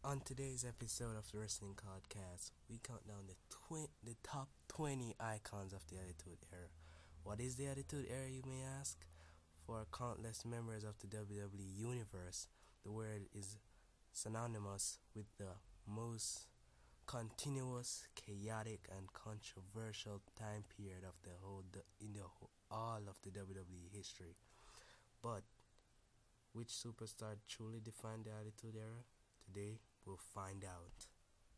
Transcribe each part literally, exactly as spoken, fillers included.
On today's episode of the Wrestling Podcast, we count down the twi- the top twenty icons of the Attitude Era. What is the Attitude Era, you may ask? For countless members of the W W E Universe, the word is synonymous with the most continuous, chaotic, and controversial time period of the whole in the whole, all of the W W E history. But which superstar truly defined the Attitude Era? Today, we'll find out.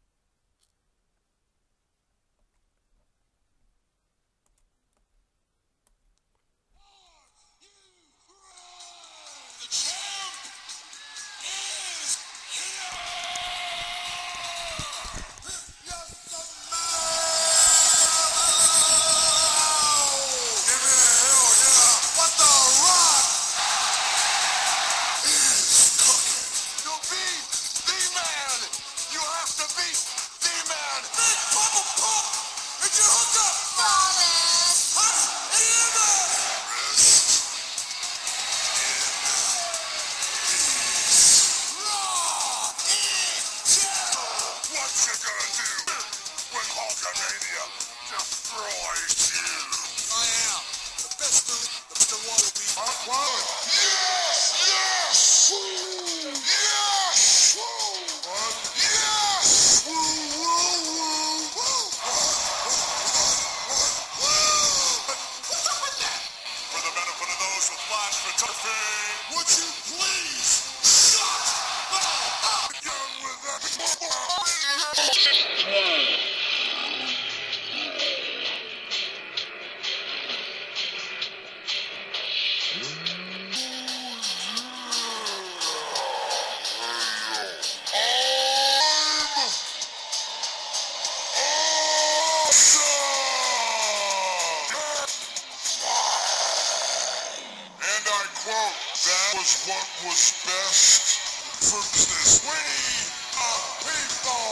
That was what was best for business. We are people.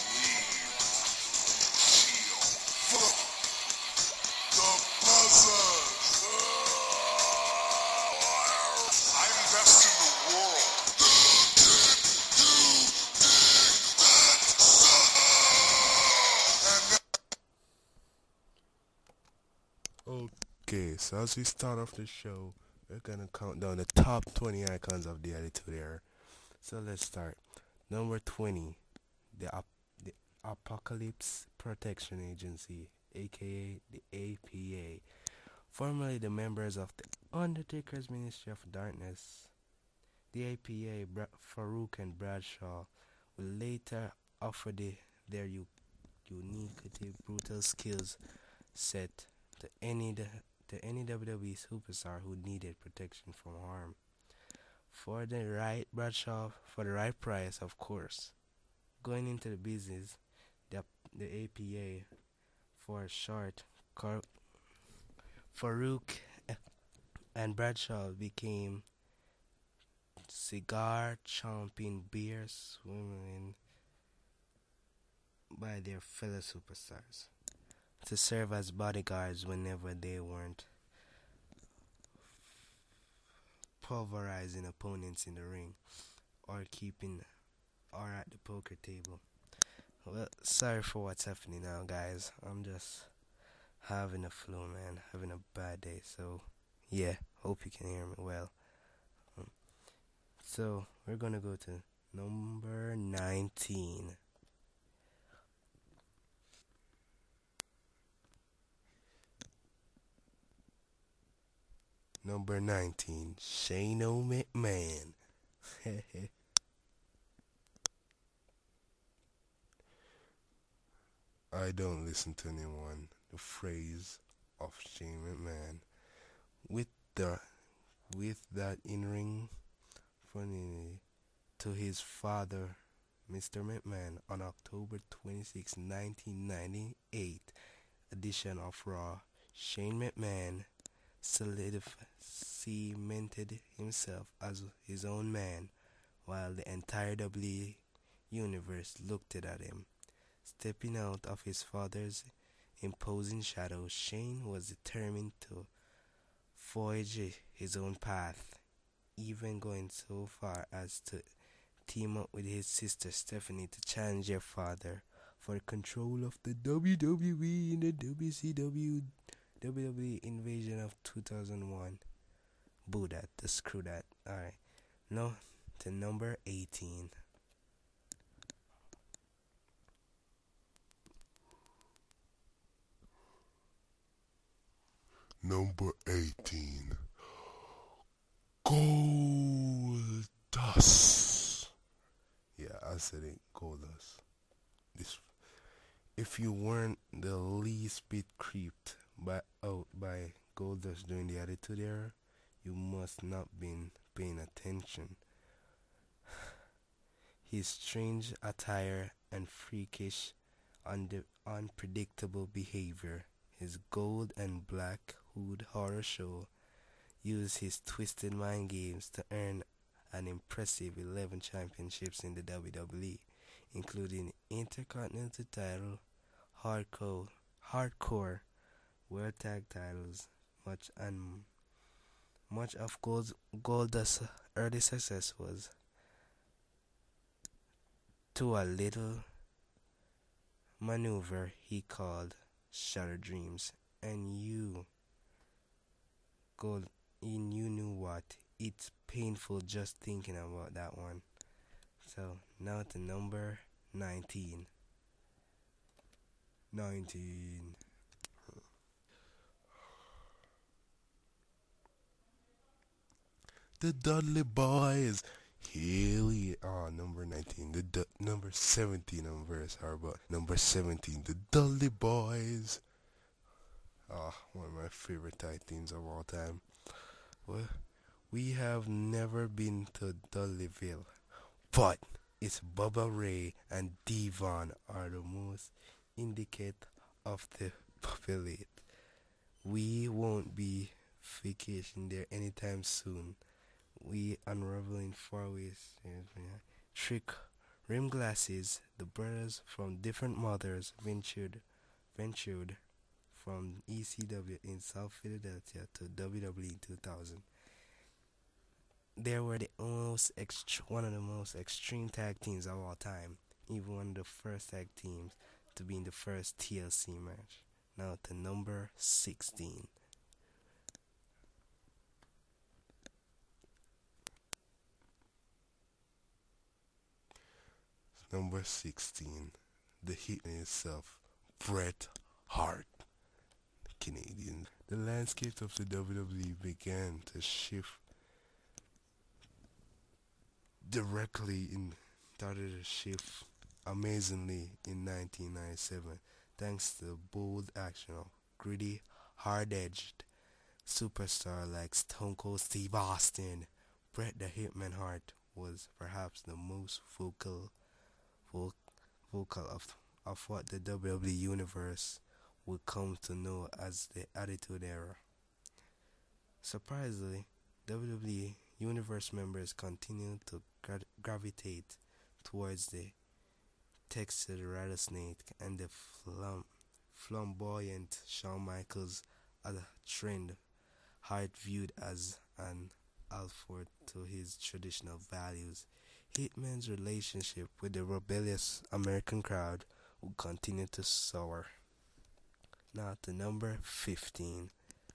For the buzzers. I invest in the world. Okay, so as we start off the show, we're gonna count down the top twenty icons of the Attitude Era. So let's start. Number twenty, the, Ap- the Apocalypse Protection Agency, aka the A P A, formerly the members of the Undertaker's Ministry of Darkness. The A P A, Bra- Farouk and Bradshaw, will later offer the, their u- unique, brutal skills set to any the to any W W E superstar who needed protection from harm. For the right Bradshaw, for the right price, of course. Going into the business, the the A P A, for short, Car- Farouk and Bradshaw became cigar chomping, beer swimming by their fellow superstars to serve as bodyguards whenever they weren't pulverizing opponents in the ring or keeping or at the poker table. Well, sorry for what's happening now, guys. I'm just having a flu, man, having a bad day. So, yeah, hope you can hear me well. Um, so, we're gonna go to number nineteen. Number nineteen, Shane McMahon. I don't listen to anyone. The phrase of Shane McMahon. With the with that in-ring funny to his father, Mister McMahon, on October twenty-sixth, nineteen ninety-eight edition of Raw, Shane McMahon solidified, cemented himself as his own man, while the entire W W E universe looked at him. Stepping out of his father's imposing shadow, Shane was determined to forge his own path, even going so far as to team up with his sister Stephanie to challenge their father for control of the W W E in the W C W W W E Invasion of two thousand one. Boo that, the screw that. Alright, now to number eighteen. Number eighteen. Goldust. Yeah, I said it, Goldust. This, if you weren't the least bit creeped by out by Goldust during the Attitude Era, you must not been paying attention. His strange attire and freakish, unde- unpredictable behavior, his gold and black hood horror show, used his twisted mind games to earn an impressive eleven championships in the W W E, including Intercontinental title, Hardcore, Hardcore World Tag titles, much and much of Gold, Goldust's early success was to a little maneuver he called Shattered Dreams, and you, Gold, and you knew what? It's painful just thinking about that one. So now to number nineteen. nineteen. The Dudley Boys. Here we are, number nineteen. The du- number seventeen. I'm very sorry, but number seventeen. The Dudley Boys. Ah, one of my favorite tag teams of all time. Well, we have never been to Dudleyville, but it's Bubba Ray and Devon are the most indicate of the populate. We won't be vacation there anytime soon. We unraveling far ways. Trick rim glasses. The brothers from different mothers ventured ventured from E C W in South Philadelphia to W W E in two thousand. They were the most ext- one of the most extreme tag teams of all time. Even one of the first tag teams to be in the first T L C match. Now to number sixteen. Number sixteen, the Hitman himself, Bret Hart, Canadian. The landscape of the W W E began to shift directly in, started to shift amazingly in nineteen ninety-seven, thanks to the bold action of gritty, hard-edged superstar like Stone Cold Steve Austin. Bret the Hitman Hart was perhaps the most vocal vocal of, of what the W W E Universe would come to know as the Attitude Era. Surprisingly, W W E Universe members continued to gra- gravitate towards the Texas Rattlesnake and the flam- flamboyant Shawn Michaels, a trend Hart viewed as an alpha to his traditional values. Hitman's relationship with the rebellious American crowd would continue to soar. Now to number fifteen.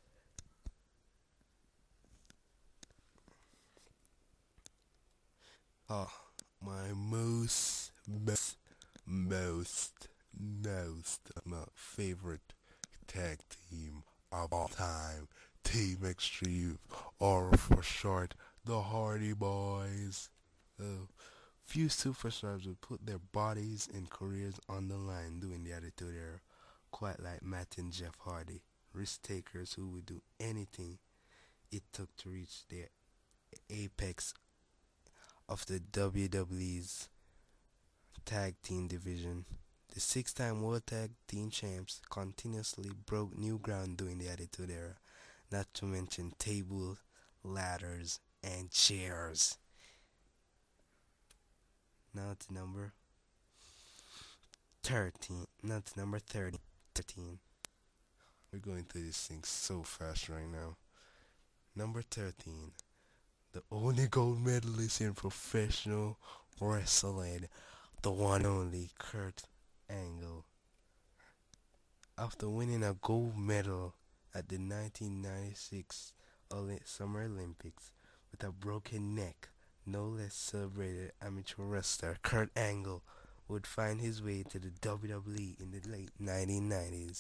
Ah, my most, most, most, most, my favorite tag team of all time. Team Extreme, or for short, the Hardy Boys. Uh, few superstars would put their bodies and careers on the line during the Attitude Era, quite like Matt and Jeff Hardy, risk takers who would do anything it took to reach their apex of the W W E's tag team division. The six-time World Tag Team Champs continuously broke new ground during the Attitude Era, not to mention tables, ladders, and chairs. Now to number thirteen. Now to number thirty. thirteen. We're going through this thing so fast right now. Number thirteen. the only gold medalist in professional wrestling, the one only Kurt Angle. After winning a gold medal at the nineteen ninety-six Oli- Summer Olympics with a broken neck, no less celebrated amateur wrestler Kurt Angle would find his way to the W W E in the late nineteen nineties.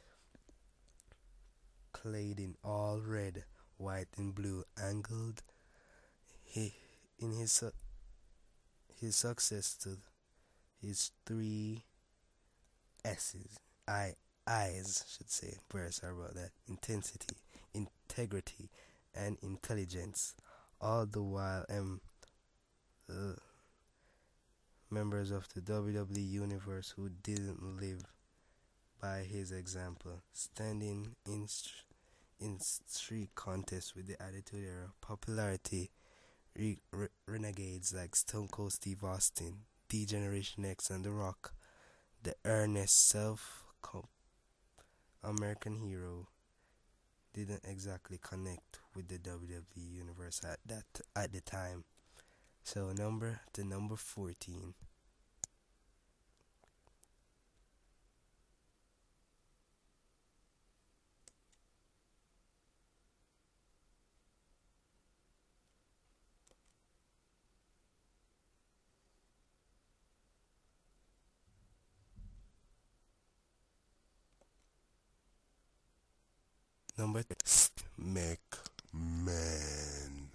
Clad in all red, white, and blue, angled he, in his su- his success to his three S's, I I's should say. Very sorry about that. Intensity, integrity, and intelligence. All the while, um, uh, members of the W W E universe who didn't live by his example, standing in st- in street contests with the Attitude Era popularity. Re- re- renegades like Stone Cold Steve Austin, D Generation X, and The Rock, the earnest self American hero, didn't exactly connect with the W W E universe at that at the time. So number the number fourteen. Number McMahon.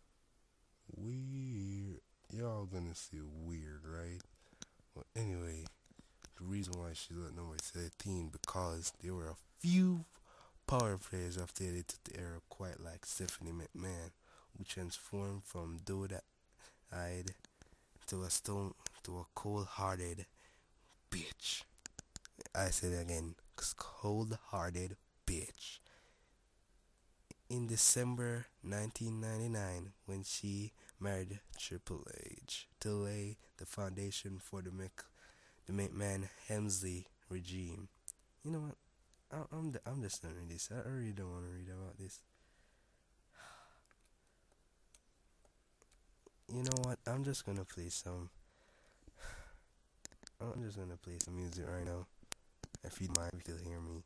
weird. Y'all gonna say weird, right? Well, anyway, the reason why she's at number thirteen because there were a few power players of the Attitude Era, quite like Stephanie McMahon, who transformed from doe-eyed to a stone to a cold-hearted bitch. I said it again, cold-hearted bitch. In December nineteen ninety-nine, when she married Triple H to lay the foundation for the Mc, the McMahon Hemsley regime. You know what? I, I'm I'm just done with this. I really don't want to read about this. You know what? I'm just gonna play some. I'm just gonna play some music right now. If you mind, if you'll hear me.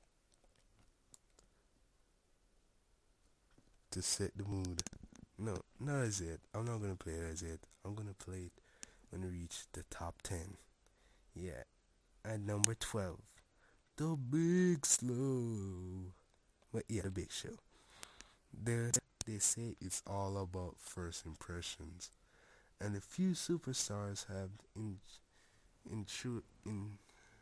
To set the mood. No, not as it. I'm not gonna play it as it. I'm gonna play it when we reach the top ten. Yeah. At number twelve, The Big Slow. But yeah, The Big Show. There, they say it's all about first impressions, and a few superstars have in, in, in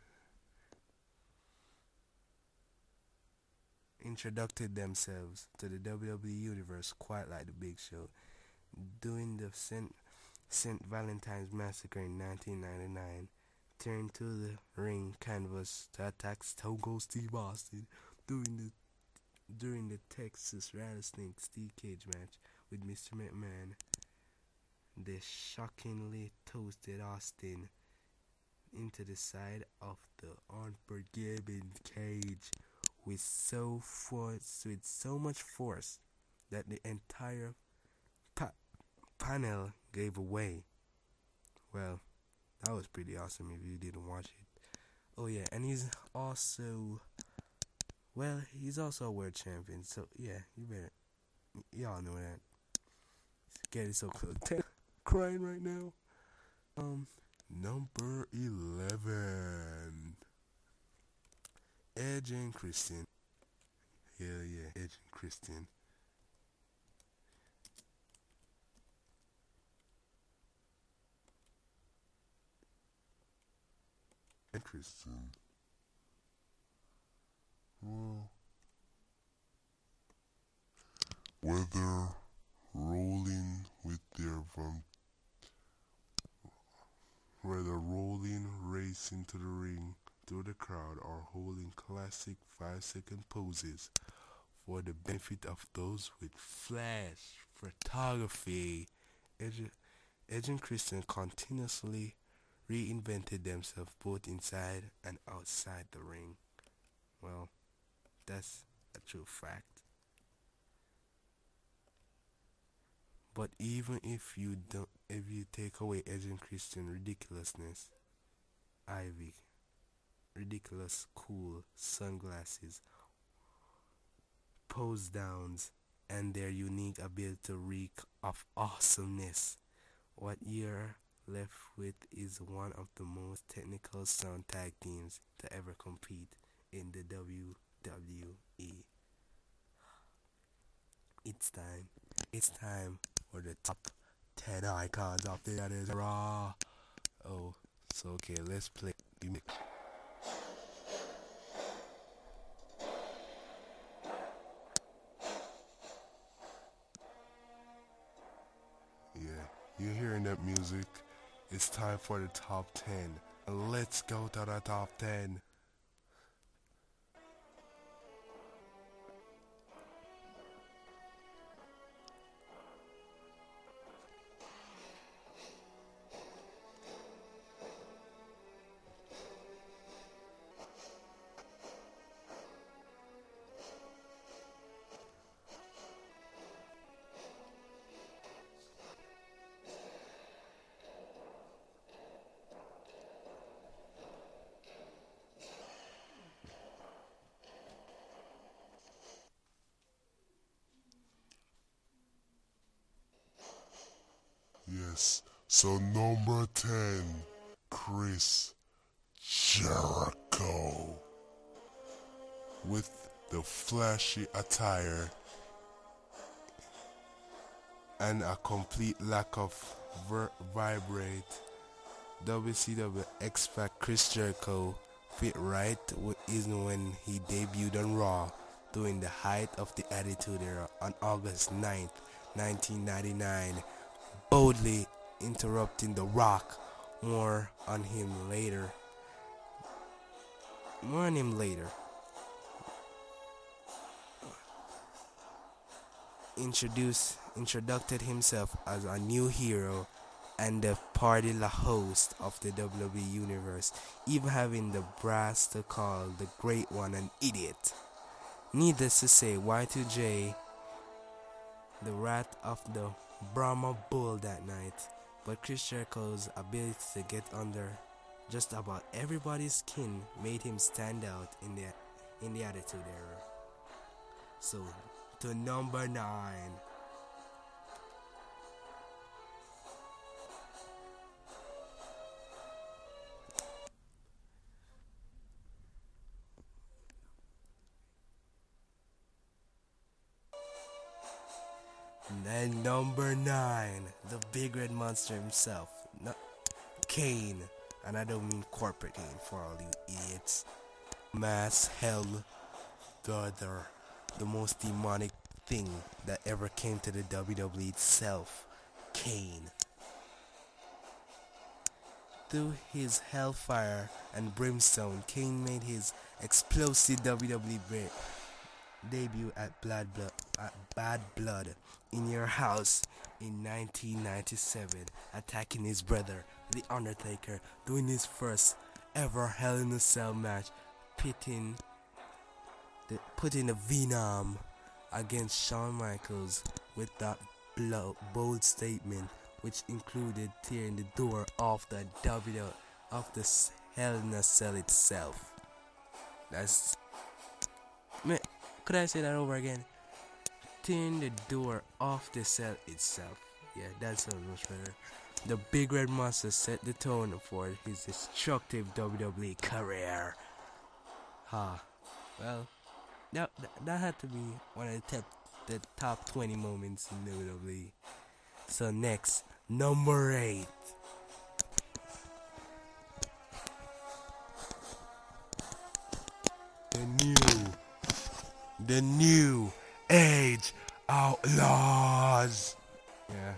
introduced themselves to the W W E universe quite like The Big Show, doing the Saint Saint Valentine's Massacre in nineteen ninety-nine, turned to the ring canvas to attack Stone Cold Steve Austin during the during the Texas Rattlesnake Steel Cage match with Mister McMahon. They shockingly toasted Austin into the side of the unforgiving cage with so force, with so much force that the entire pa- panel gave away. Well, that was pretty awesome if you didn't watch it. Oh yeah, and he's also, well, he's also a world champion. So yeah, you better, y'all know that. Get it so close. Crying right now. Um, Number eleven. Edge and Christian. Hell yeah, Edge and Christian. And Christian. Well, whether rolling with their vamp, whether rolling, racing to the ring through the crowd, or holding classic five-second poses for the benefit of those with flash photography, Edge, Edge and Christian continuously reinvented themselves both inside and outside the ring. Well, that's a true fact. But even if you don't, if you take away Edge and Christian ridiculousness, Ivy, ridiculous cool sunglasses, pose downs, and their unique ability to reek of awesomeness, what you're left with is one of the most technical sound tag teams to ever compete in the W W E. It's time. It's time for the top ten icons of the that is raw. Oh, so okay, let's play. Yeah, you hearing that music? It's time for the top ten. Let's go to the top ten. Yes, so number ten, Chris Jericho. With the flashy attire And a complete lack of ver- vibrate, W C W X-Pac Chris Jericho fit right with in when he debuted on Raw during the height of the Attitude Era on August ninth, nineteen ninety-nine, boldly interrupting The Rock. More on him later. More on him later. Introduced introduced himself as a new hero and the party la host of the W W E Universe, even having the brass to call the Great One an idiot. Needless to say, Y two J, the wrath of the Brahma Bull that night, but Chris Jericho's ability to get under just about everybody's skin made him stand out in the in the Attitude Era. So, to number nine. And then number nine, the big red monster himself, not Kane, and I don't mean corporate Kane for all you idiots. Mass hell, the other, the most demonic thing that ever came to the W W E itself, Kane. Through his hellfire and brimstone, Kane made his explosive W W E break debut at Blood Blood at Bad Blood in Your House in nineteen ninety-seven, attacking his brother, The Undertaker, doing his first ever Hell in a Cell match, pitting the putting a Venom against Shawn Michaels with that blow, bold statement, which included tearing the door off the W of the Hell in a Cell itself. That's man, could I say that over again? Tearing the door off the cell itself. Yeah, that sounds much better. The Big Red Monster set the tone for his destructive W W E career. Ha. Huh. Well, that, that that had to be one of the top the top twenty moments in W W E. So next, number eight. The new, the new Age Outlaws. Yeah.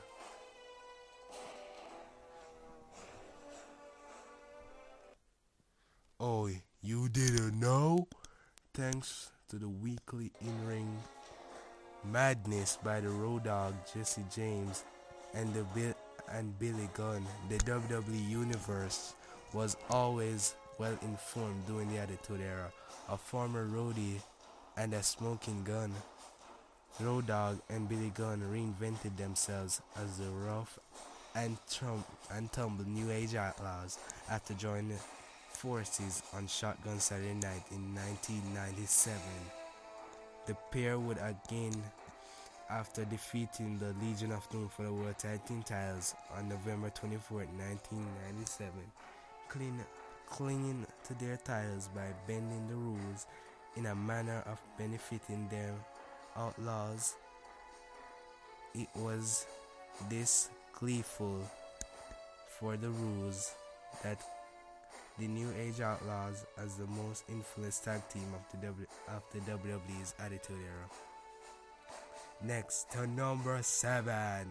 Oh, you didn't know? Thanks to the weekly in-ring madness by the Road Dogg Jesse James and the Bill and Billy Gunn, the W W E Universe was always well informed during the Attitude Era. A former roadie and a smoking gun, Road Dogg and Billy Gunn reinvented themselves as the rough and, trum- and tumble New Age Outlaws after joining forces on Shotgun Saturday Night in nineteen ninety-seven. The pair would again after defeating the Legion of Doom for the World Tag Team titles on November twenty-fourth, nineteen ninety-seven, clean, clinging to their titles by bending the rules in a manner of benefiting their outlaws. It was this gleeful for the rules that the New Age Outlaws as the most influential tag team of the w- of the W W E's Attitude Era. Next to number seven.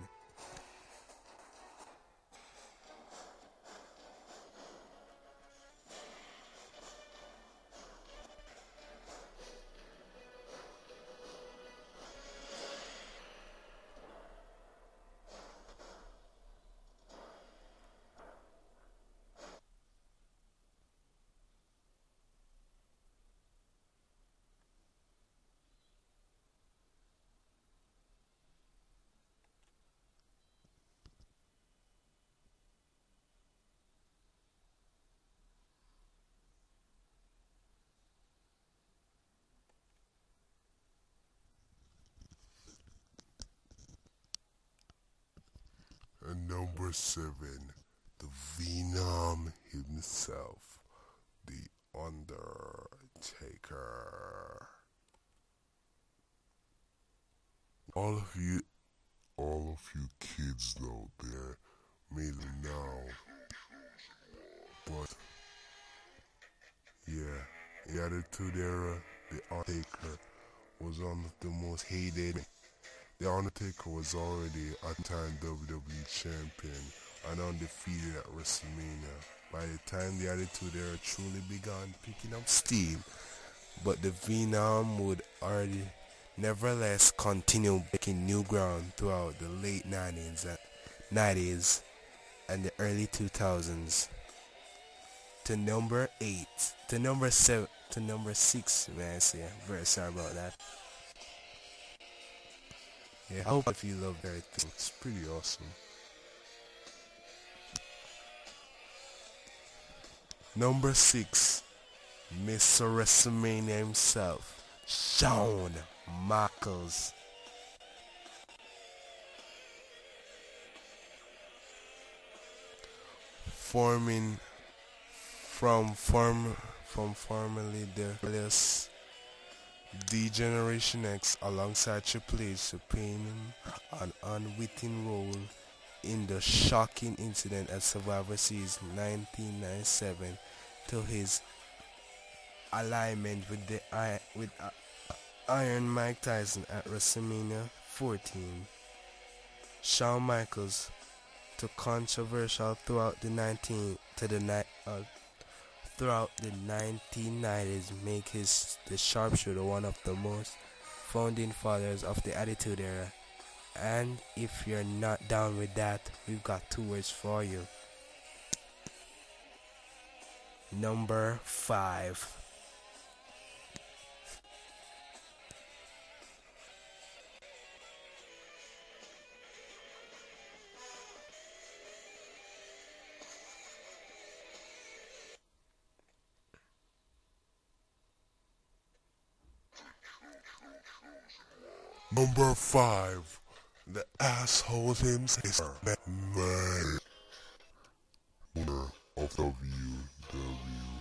And number seven, the Venom himself, the Undertaker. All of you, all of you kids out there may know, but yeah, the Attitude Era, the Undertaker was one of the most hated. The Undertaker was already a time W W E champion and undefeated at WrestleMania by the time the Attitude Era truly began picking up steam, but the Venom would already nevertheless continue breaking new ground throughout the late nineties and, nineties and the early two thousands. To number eight, to number seven, to number six, man, I say, very sorry about that. Yeah, I hope if you love everything, it's pretty awesome. Number six, Mister WrestleMania himself, Shawn Michaels. Forming from form from formerly the rebellious D Generation X alongside Triple H to playing an unwitting role in the shocking incident at Survivor Series nineteen ninety-seven to his alignment with the with uh, Iron Mike Tyson at WrestleMania fourteen. Shawn Michaels, to controversial throughout the nineteen to the night uh, throughout the nineteen nineties, make his the sharpshooter one of the most founding fathers of the Attitude Era. And if you're not down with that, we've got two words for you. Number five. Number five, the asshole himself, McMahon, owner of W W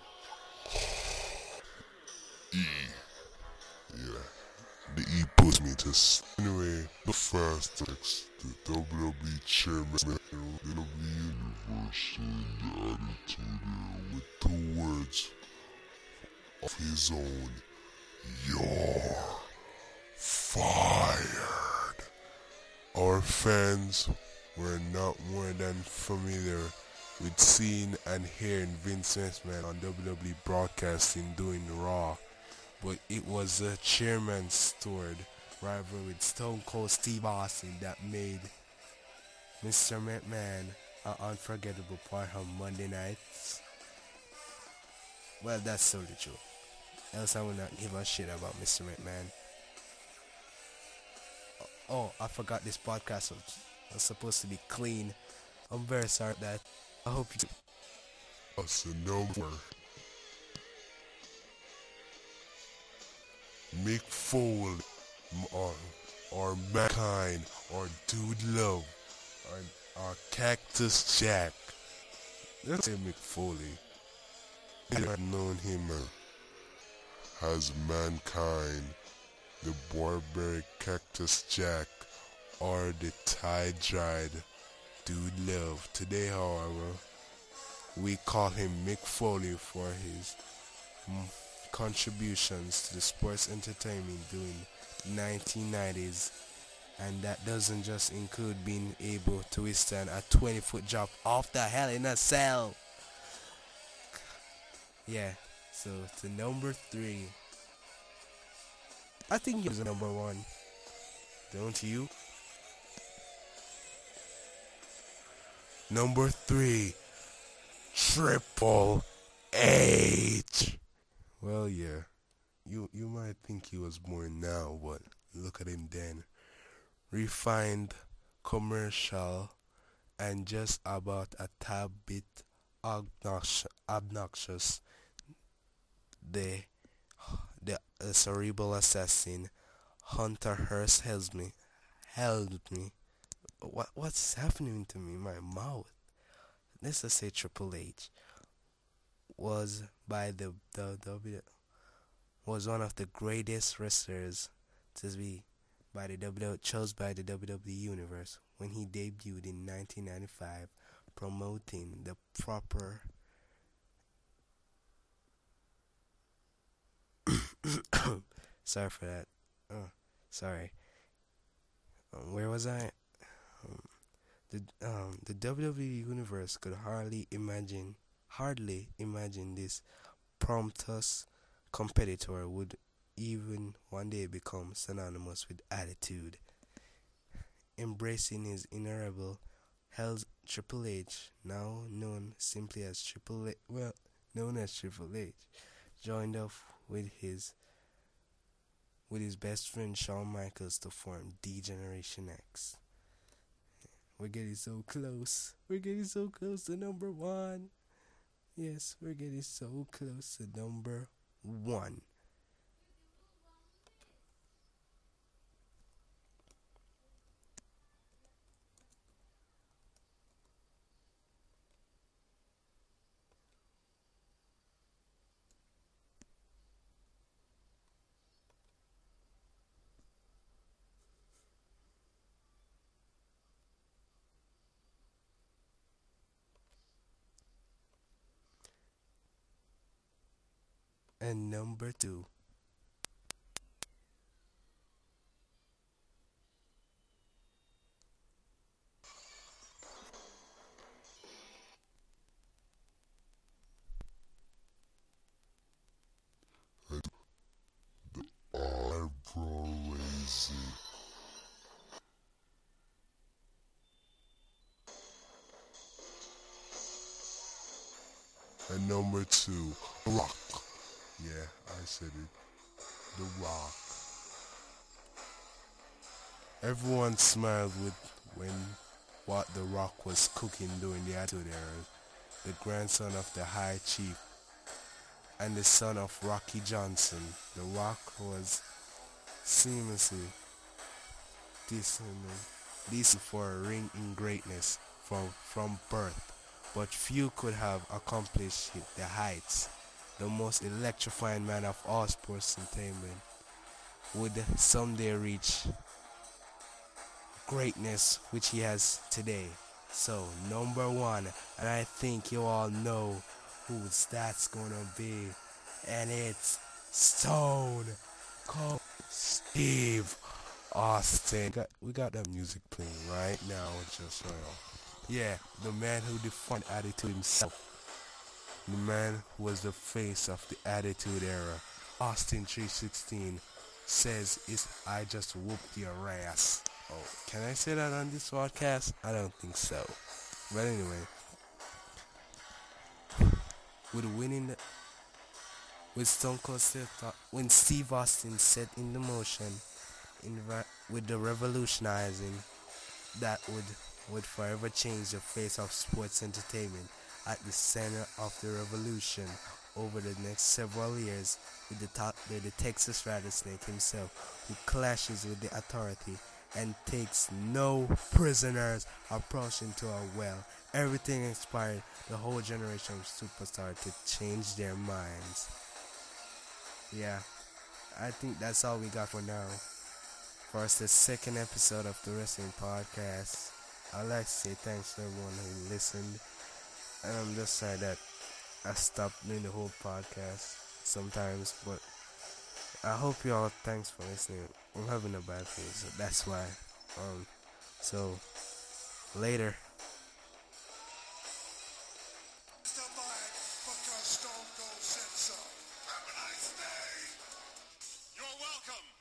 E. Yeah, the E puts me to s- anyway. The first text, the W W E chairman, the W W E Universe, and the Attitude Era with two words of his own: "You're fired." Our fans were not more than familiar with seeing and hearing Vince McMahon on W W E broadcasting doing Raw, but it was the chairman's stored rivalry with Stone Cold Steve Austin that made Mister McMahon an unforgettable part on Monday nights. Well, that's totally true. Else I would not give a shit about Mister McMahon. Oh, I forgot this podcast was, was supposed to be clean. I'm very sorry for that. I hope you. Us a number. Mick Foley, m- or, or Mankind, or Dude Love, or, or Cactus Jack. Let's say Mick Foley. I've known him uh, as Mankind, the Barbaric Cactus Jack, or the Tie-Dried Dude Love. Today, however, we call him Mick Foley for his mm, contributions to the sports entertainment during nineteen nineties, and that doesn't just include being able to withstand a twenty foot drop off the Hell in a Cell. Yeah, so to number three, I think he was number one, don't you? Number three, Triple H. Well, yeah, you you might think he was born now, but look at him then. Refined, commercial, and just about a tad bit obnoxious. obnoxious. The the uh, cerebral assassin Hunter Hearst held me, held me. What what's happening to me? My mouth. Let's just say Triple H was by the the W was one of the greatest wrestlers to be by the W chose by the W W E Universe when he debuted in nineteen ninety-five, promoting the proper sorry for that. Oh, sorry. Um, where was I? Um, the um the W W E Universe could hardly imagine hardly imagine this promptus competitor would even one day become synonymous with attitude. Embracing his inevitable held Triple H, now known simply as Triple H, well, known as Triple H, joined up with his with his best friend Shawn Michaels to form D Generation X. We're getting so close. We're getting so close to number one. Yes, we're getting so close to number one. And number two. Eyebrow raising. And number two, Rock. Yeah, I said it. The Rock. Everyone smiled with when what The Rock was cooking during the Attitude Era. The grandson of the High Chief and the son of Rocky Johnson, The Rock was seamlessly decent for a ring in greatness from, from birth, but few could have accomplished the heights. The most electrifying man of all sports entertainment would someday reach greatness which he has today. So, number one, and I think you all know who that's gonna be, and it's Stone Cold Steve Austin. We got, we got that music playing right now, just right now. Yeah, the man who defined Attitude himself. The man who was the face of the Attitude Era. Austin three sixteen says, it's, I just whooped your ass. Oh, can I say that on this podcast? I don't think so. But anyway, with winning, the, with Stone Cold Steve, when Steve Austin set in the motion, in with the revolutionizing that would would forever change the face of sports entertainment at the center of the revolution over the next several years with the, top, with the Texas Rattlesnake himself, who clashes with the authority and takes no prisoners approaching to a well. Everything inspired the whole generation of superstars to change their minds. Yeah, I think that's all we got for now. For us, the second episode of the Wrestling Podcast. I'd like to say thanks to everyone who listened. And I'm just sad that I stopped doing the whole podcast sometimes, but I hope you all thanks for listening. I'm having a bad day, so that's why. Um, so later. Step back because Stone Cold said so. Have a nice day. You're welcome.